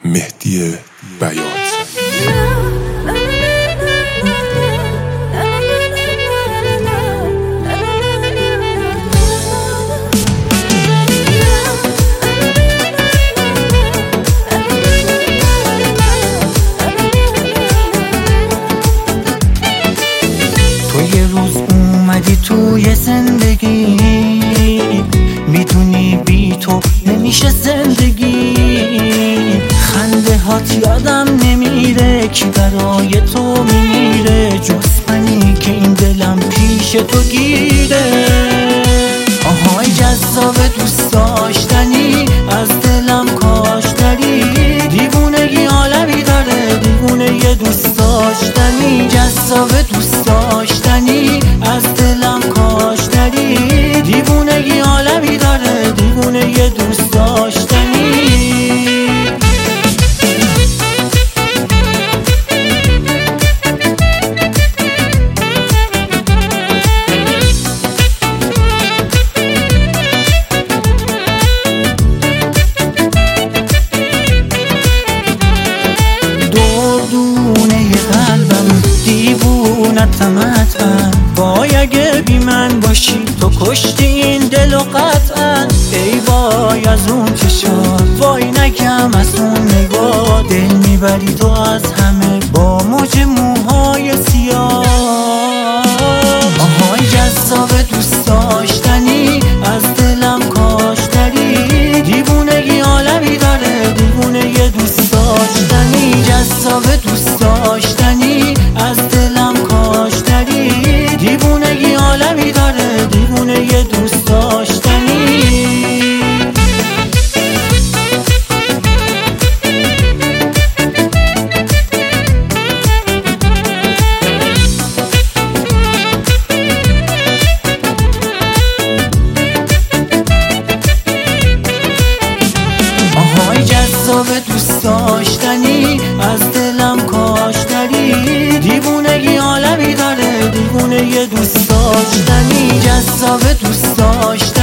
مهدی بیات. تو یه روز اومدی توی زندگی، میدونی بی تو نمیشه زندگی. خنده هات یادم نمیره، کی برای تو میمیره جز منی که این دلم پیش تو گیره. آهای جذاب دوست داشتنی، از دلم کاش داری. دیوونگی عالمی داره، دیوونه یه دوست داشتنی. جذاب دوست داشتنی، از دلم کاش داری. دیوونگی عالمی داره، دیوونه یه دوست داشتنی. وای اگه بی من باشی تو کشتی این دلو قطعا. ای وای از اون چشات، وای نگم از اون نگاه. دل میبری تو از همه با موج موهای سیاه. آهای جذاب دوست داشتنی، از دلم کاش داری. دیوونگی عالمی داره، دیوونه یه دوست داشتنی. جذاب دوست داشتنی، از دلم کاش داری. دیوونگی عالمی داره، دیوونه یه دوست داشتنی. آهای جذاب دوست داشتنی، از دلم کاش داری. دیوونگی عالمی داره، دیوونه یه دوست داشتنی. جذاب دوست داشتنی.